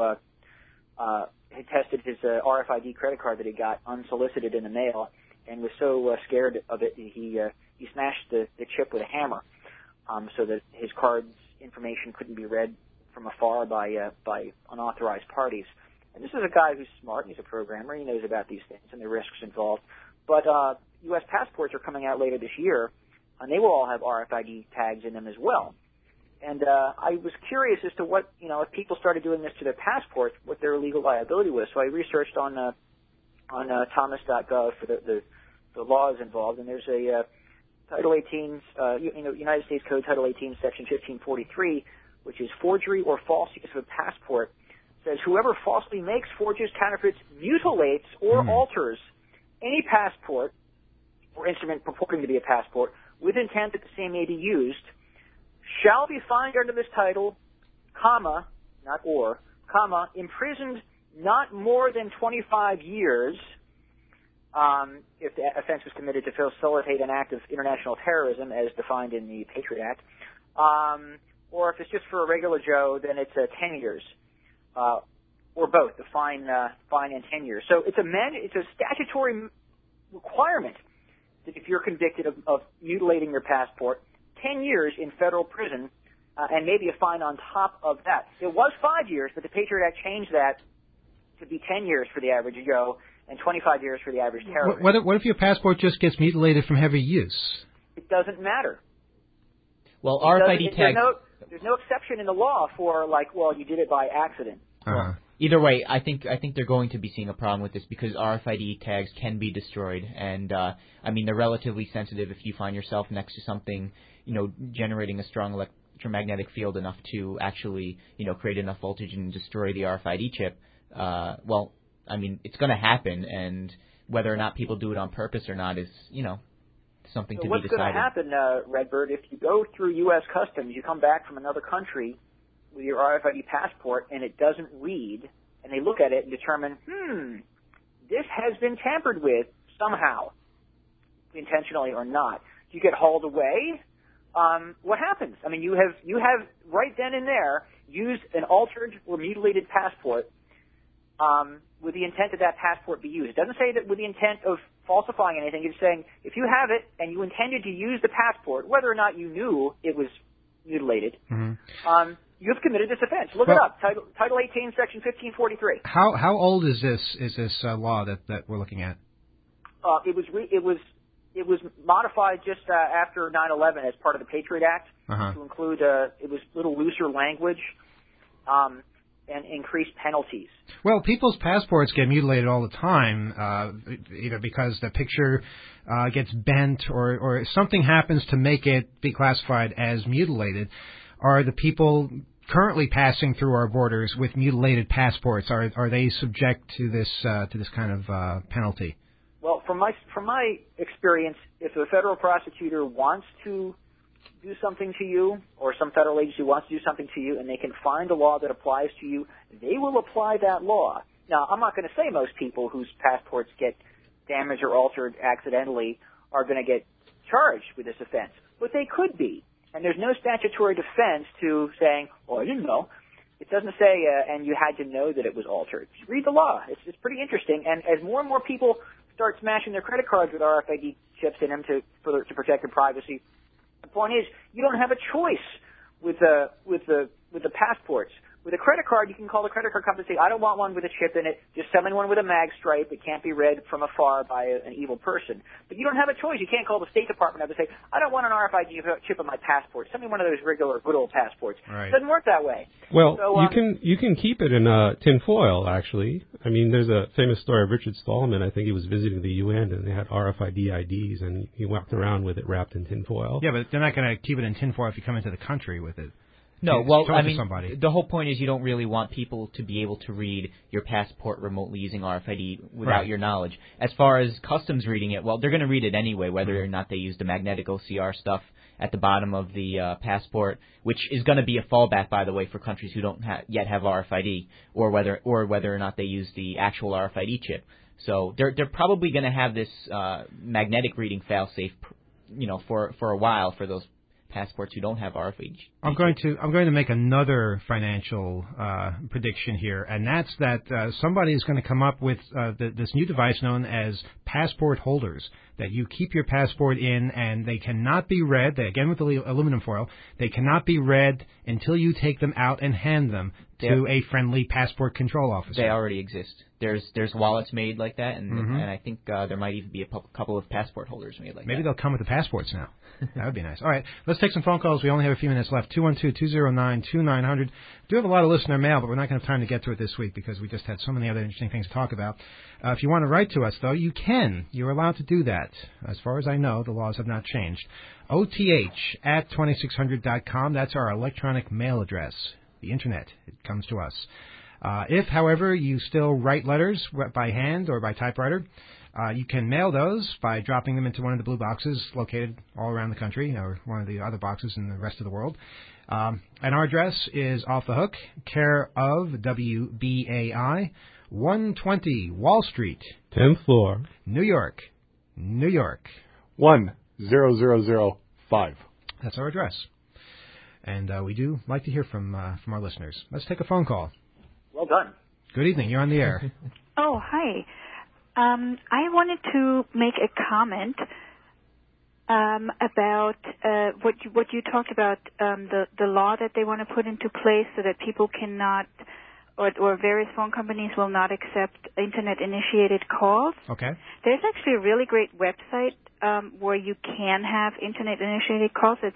had tested his RFID credit card that he got unsolicited in the mail, and was so scared of it he smashed the chip with a hammer, so that his card's information couldn't be read from afar by unauthorized parties. And this is a guy who's smart. He's a programmer. He knows about these things and the risks involved. But U.S. passports are coming out later this year, and they will all have RFID tags in them as well. And I was curious as to what, if people started doing this to their passports, what their legal liability was. So I researched on Thomas.gov for the laws involved, and there's a Title 18, United States Code Title 18, Section 1543, which is forgery or false use of a passport. Says whoever falsely makes, forges, counterfeits, mutilates, or alters any passport or instrument purporting to be a passport with intent that the same may be used shall be fined under this title, imprisoned not more than 25 years if the offense was committed to facilitate an act of international terrorism as defined in the Patriot Act, or if it's just for a regular Joe, then it's 10 years, or both, the fine and 10 years. So it's a statutory requirement that if you're convicted of mutilating your passport, 10 years in federal prison, and maybe a fine on top of that. It was 5 years, but the Patriot Act changed that to be 10 years for the average Joe and 25 years for the average terrorist. What if your passport just gets mutilated from heavy use? It doesn't matter. Well, RFID tags... There's no exception in the law for, you did it by accident. Uh-huh. Either way, I think they're going to be seeing a problem with this because RFID tags can be destroyed, and they're relatively sensitive if you find yourself next to something, generating a strong electromagnetic field enough to actually, create enough voltage and destroy the RFID chip. It's going to happen, and whether or not people do it on purpose or not is, something so to be what's going to decided. happen, Redbird, if you go through U.S. Customs, you come back from another country with your RFID passport and it doesn't read, and they look at it and determine, this has been tampered with somehow, intentionally or not. Do you get hauled away? What happens? I mean, you have right then and there used an altered or mutilated passport with the intent that passport be used. It doesn't say that with the intent of falsifying anything. It's saying if you have it and you intended to use the passport, whether or not you knew it was mutilated, you have committed this offense. Look it up. Title 18, Section 1543. How old is this law that we're looking at? It was modified just after 9/11 as part of the Patriot Act to include it was a little looser language and increased penalties. Well, people's passports get mutilated all the time, either because the picture gets bent or something happens to make it be classified as mutilated. Are the people currently passing through our borders with mutilated passports, are they subject to this kind of penalty? Well, from my experience, if a federal prosecutor wants to do something to you, or some federal agency wants to do something to you, and they can find a law that applies to you, they will apply that law. Now, I'm not going to say most people whose passports get damaged or altered accidentally are going to get charged with this offense, but they could be. And there's no statutory defense to saying, "Oh, I didn't know." It doesn't say, and you had to know that it was altered. Just read the law. It's pretty interesting. And as more and more people start smashing their credit cards with RFID chips in them to protect their privacy, the point is you don't have a choice with the passports. With a credit card, you can call the credit card company and say, "I don't want one with a chip in it. Just send me one with a mag stripe. It can't be read from afar by an evil person." But you don't have a choice. You can't call the State Department up and say, "I don't want an RFID chip on my passport. Send me one of those regular good old passports." Right. It doesn't work that way. Well, so, you can keep it in tin foil, actually. I mean, there's a famous story of Richard Stallman. I think he was visiting the UN, and they had RFID IDs, and he walked around with it wrapped in tin foil. Yeah, but they're not going to keep it in tin foil if you come into the country with it. No, well, I mean, somebody. The whole point is you don't really want people to be able to read your passport remotely using RFID without your knowledge. As far as customs reading it, well, they're going to read it anyway, whether or not they use the magnetic OCR stuff at the bottom of the passport, which is going to be a fallback, by the way, for countries who don't yet have RFID, or whether or not they use the actual RFID chip. So they're probably going to have this magnetic reading fail-safe, for a while for those passports who don't have RFID. I'm going to make another financial prediction here, and that's that somebody is going to come up with this new device known as passport holders, that you keep your passport in, and they cannot be read. Again, with the aluminum foil, they cannot be read until you take them out and hand them to a friendly passport control officer. They already exist. There's wallets made like that, and I think there might even be a couple of passport holders made like that. Maybe they'll come with the passports now. That would be nice. All right, let's take some phone calls. We only have a few minutes left. 212-209-2900. Do have a lot of listener mail, but we're not going to have time to get to it this week because we just had so many other interesting things to talk about. If you want to write to us, though, you can. You're allowed to do that. As far as I know, the laws have not changed. OTH@2600.com. That's our electronic mail address. The Internet. It comes to us. If, however, you still write letters by hand or by typewriter, you can mail those by dropping them into one of the blue boxes located all around the country, or one of the other boxes in the rest of the world. And our address is Off the Hook, care of WBAI, 120 Wall Street, 10th floor, New York, New York. 10005. That's our address. And we do like to hear from our listeners. Let's take a phone call. Well done. Good evening. You're on the air. Oh, hi. I wanted to make a comment about what you talked about, the law that they want to put into place so that people cannot, or various phone companies will not accept Internet-initiated calls. Okay. There's actually a really great website where you can have Internet-initiated calls. It's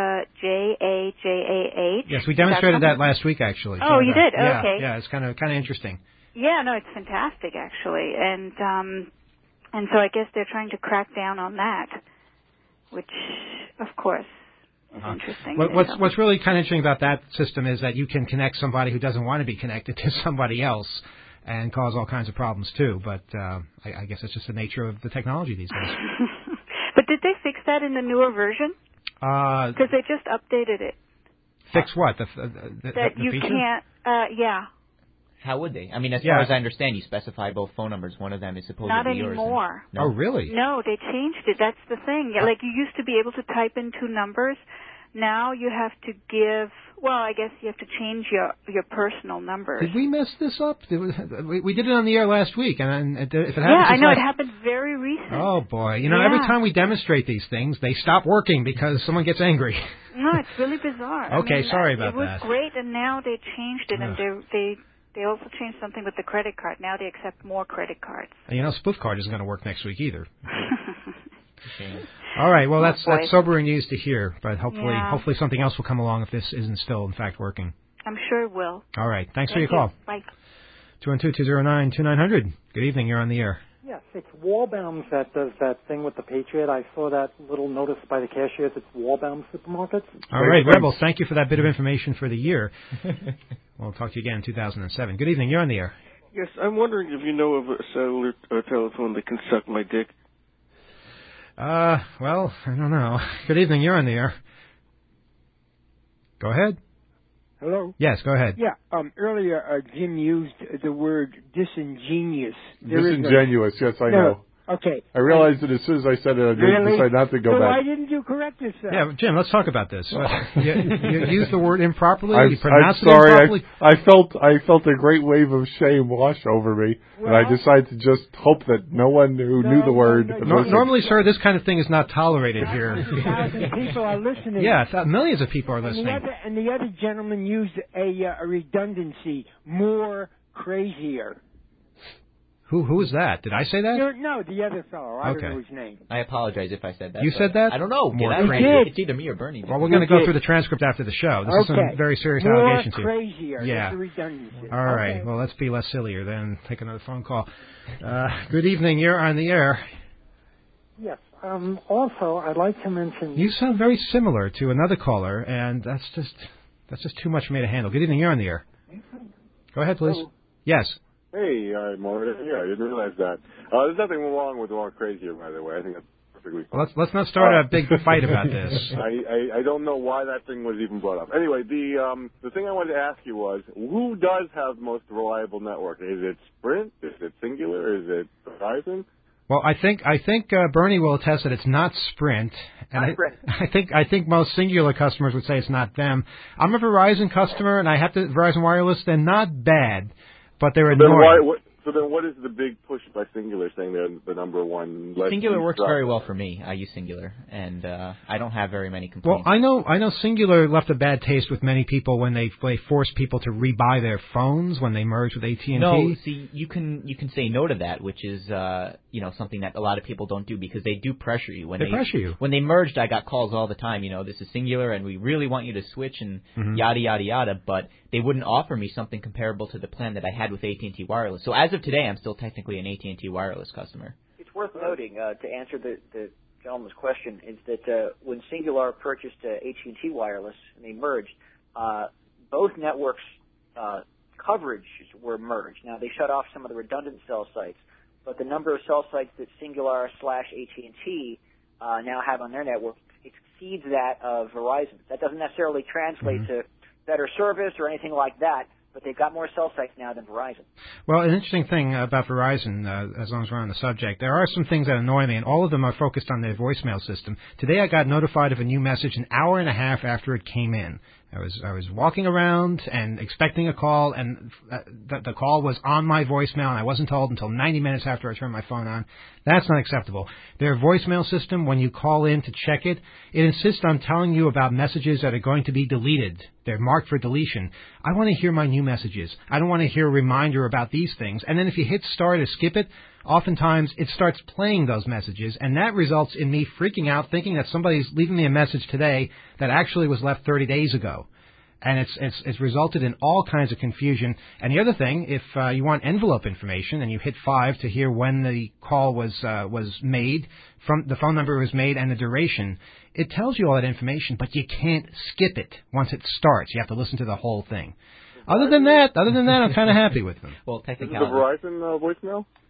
JAJAH. Yes, we demonstrated that last week, actually. Oh, you did? Yeah, okay. Yeah, it's kind of interesting. Yeah, no, it's fantastic, actually, and so I guess they're trying to crack down on that, which, of course, is interesting. What's really kind of interesting about that system is that you can connect somebody who doesn't want to be connected to somebody else and cause all kinds of problems too. But I guess it's just the nature of the technology these days. But did they fix that in the newer version? Because they just updated it. Fix what? The you feature? can't. Yeah. How would they? I mean, as far as I understand, you specify both phone numbers. One of them is supposed Not to be yours. Not anymore. No. Oh, really? No, they changed it. That's the thing. Like you used to be able to type in two numbers. Now you have to give. Well, I guess you have to change your personal numbers. Did we mess this up? We did it on the air last week, and if it happens, I know it happened very recently. Oh boy! You know, every time we demonstrate these things, they stop working because someone gets angry. No, it's really bizarre. Okay, sorry about that. It was great, and now they changed it, and they also changed something with the credit card. Now they accept more credit cards. And you know, Spoof Card isn't going to work next week either. All right, well, that's sobering news to hear, but hopefully something else will come along if this isn't still, in fact, working. I'm sure it will. All right, thanks for your call. Bye. 212-209-2900. Good evening, you're on the air. Yes, it's Wallbaum's that does that thing with the Patriot. I saw that little notice by the cashiers. It's Wallbaum Supermarkets. All right, Rebels, thank you for that bit of information for the year. We'll talk to you again in 2007. Good evening, you're on the air. Yes, I'm wondering if you know of a cellular telephone that can suck my dick. Well, I don't know. Good evening, you're on the air. Go ahead. Hello? Yes, go ahead. Yeah, earlier Jim used the word disingenuous. Disingenuous, yes, I know. Okay. I realized that as soon as I said it, I didn't decide not to go back. Why didn't you correct yourself? Yeah, Jim, let's talk about this. You used the word improperly. I'm You pronounced sorry. it improperly. I felt a great wave of shame wash over me, and I decided to just hope that no one who knew the word. Normally, sir, this kind of thing is not tolerated here. 1,000 people are listening. Yeah, millions of people are listening. And the other gentleman used a redundancy, more crazier. Who is that? Did I say that? No, the other fellow. I don't know his name. I apologize if I said that. You said that? I don't know. It's either me or Bernie. Well, we're going to go through the transcript after the show. This is some very serious allegations here. More crazier. Yeah. That's the redundancy. All right. Well, let's be less sillier then. Take another phone call. Good evening. You're on the air. Yes. Also, I'd like to mention. You sound very similar to another caller, and that's just too much for me to handle. Good evening. You're on the air. Go ahead, please. Hello. Yes. Hey, Marty. Yeah, I didn't realize that. There's nothing wrong with more crazier, by the way. I think that's perfectly fine. Well, let's not start a big fight about this. I don't know why that thing was even brought up. Anyway, the thing I wanted to ask you was, who does have the most reliable network? Is it Sprint? Is it Singular? Is it Verizon? Well, I think Bernie will attest that it's not Sprint, and I think most Singular customers would say it's not them. I'm a Verizon customer, and I have Verizon Wireless. They're not bad, but they're annoying. So then what is the big push by Singular saying they're the number one? Singular works very well for me. I use Singular, and I don't have very many complaints. Well, I know Singular left a bad taste with many people when they forced people to rebuy their phones when they merged with AT&T. No, see, you can say no to that, which is something that a lot of people don't do because they do pressure you. When they pressure you. When they merged, I got calls all the time. This is Singular, and we really want you to switch, and yada yada yada. But they wouldn't offer me something comparable to the plan that I had with AT&T Wireless. So as of today, I'm still technically an AT&T Wireless customer. It's worth noting, to answer the gentleman's question, is that when Singular purchased AT&T Wireless and they merged, both networks' coverage were merged. Now, they shut off some of the redundant cell sites, but the number of cell sites that Singular/AT&T now have on their network exceeds that of Verizon. That doesn't necessarily translate to better service or anything like that, but they've got more cell sites now than Verizon. Well, an interesting thing about Verizon, as long as we're on the subject, there are some things that annoy me, and all of them are focused on their voicemail system. Today I got notified of a new message an hour and a half after it came in. I was walking around and expecting a call, and the call was on my voicemail, and I wasn't told until 90 minutes after I turned my phone on. That's not acceptable. Their voicemail system, when you call in to check it, it insists on telling you about messages that are going to be deleted. They're marked for deletion. I want to hear my new messages. I don't want to hear a reminder about these things. And then if you hit star to skip it, oftentimes it starts playing those messages, and that results in me freaking out, thinking that somebody's leaving me a message today that actually was left 30 days ago. And it's resulted in all kinds of confusion. And the other thing, if you want envelope information and you hit 5 to hear when the call was made, from the phone number was made and the duration, it tells you all that information, but you can't skip it once it starts. You have to listen to the whole thing. Other than that, I'm kind of happy with them. Well, technically, is it the Verizon voicemail?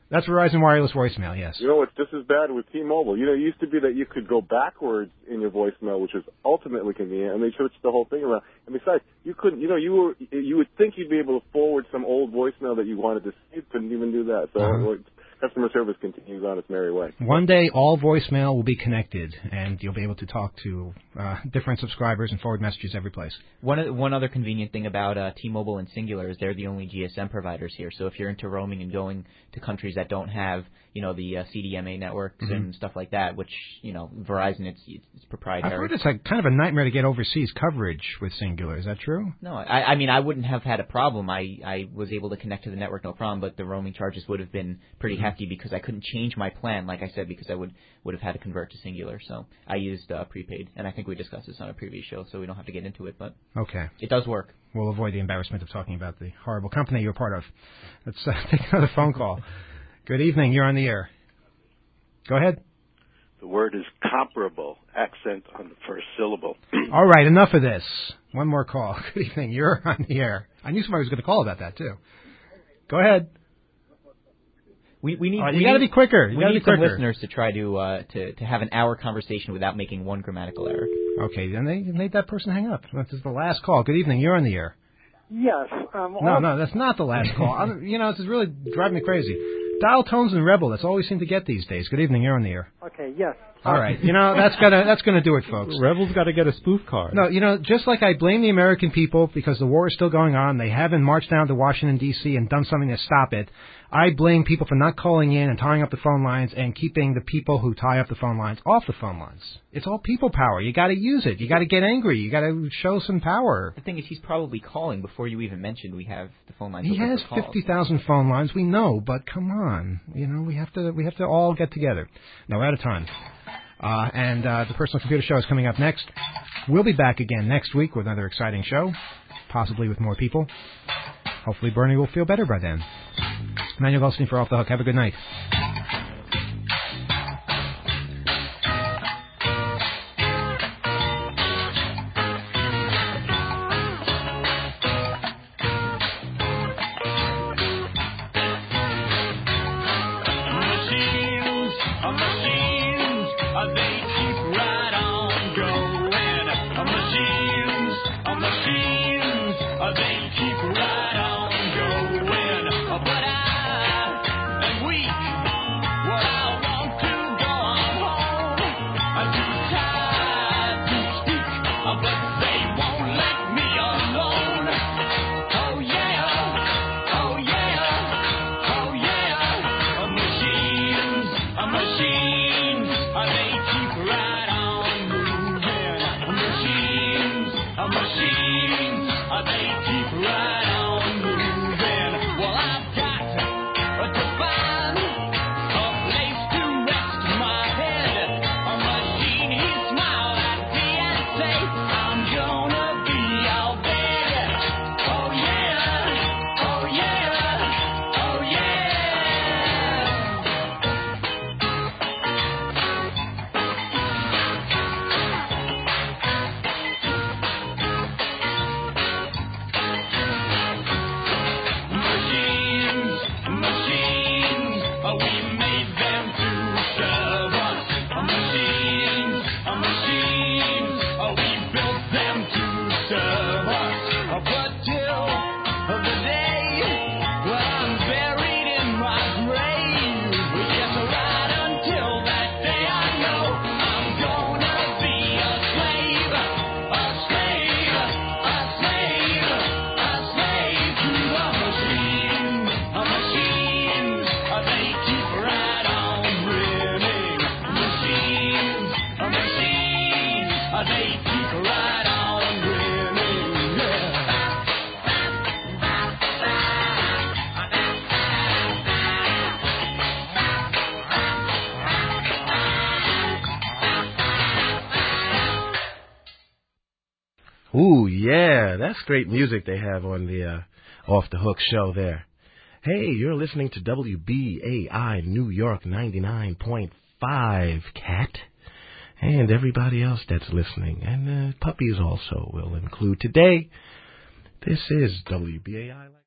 That's Verizon Wireless voicemail, yes. You know, it's just as bad with T-Mobile. You know, it used to be that you could go backwards in your voicemail, which was ultimately convenient, and they switched the whole thing around. And besides, you couldn't, you know, you would think you'd be able to forward some old voicemail that you wanted to see. You couldn't even do that. So customer service continues on its merry way. One day, all voicemail will be connected, and you'll be able to talk to different subscribers and forward messages every place. One other convenient thing about T-Mobile and Singular is they're the only GSM providers here. So if you're into roaming and going to countries that don't have, you know, the CDMA networks and stuff like that, which, you know, Verizon, it's proprietary. I've heard it's like kind of a nightmare to get overseas coverage with Singular. Is that true? No, I mean, I wouldn't have had a problem. I was able to connect to the network no problem, but the roaming charges would have been pretty hefty because I couldn't change my plan, like I said, because I would have had to convert to Singular. So I used prepaid, and I think we discussed this on a previous show, so we don't have to get into it, but okay, it does work. We'll avoid the embarrassment of talking about the horrible company you're part of. Let's take another phone call. Good evening. You're on the air. Go ahead. The word is comparable, accent on the first syllable. All right, enough of this. One more call. Good evening. You're on the air. I knew somebody was going to call about that, too. Go ahead. We need. You got to be quicker. We need some listeners to try to have an hour conversation without making one grammatical error. Okay, then they made that person hang up. This is the last call. Good evening. You're on the air. Yes. No, that's not the last call. You know, this is really driving me crazy. Dial tones and Rebel. That's all we seem to get these days. Good evening. You're on the air. Okay. Yes. All right. You know, that's gonna do it, folks. Rebel's got to get a spoof card. No, you know, just like I blame the American people because the war is still going on, they haven't marched down to Washington, D.C. and done something to stop it. I blame people for not calling in and tying up the phone lines and keeping the people who tie up the phone lines off the phone lines. It's all people power. You got to use it. You got to get angry. You got to show some power. The thing is, he's probably calling before you even mentioned we have the phone lines. He has 50,000 phone lines. We know, but come on, you know, we have to all get together. No, we're out of time. And the Personal Computer Show is coming up next. We'll be back again next week with another exciting show, possibly with more people. Hopefully Bernie will feel better by then. Manuel Goldstein for Off the Hook. Have a good night. Ooh, yeah, that's great music they have on the Off the Hook show there. Hey, you're listening to WBAI New York 99.5, Cat. And everybody else that's listening, and puppies also will include today. This is WBAI.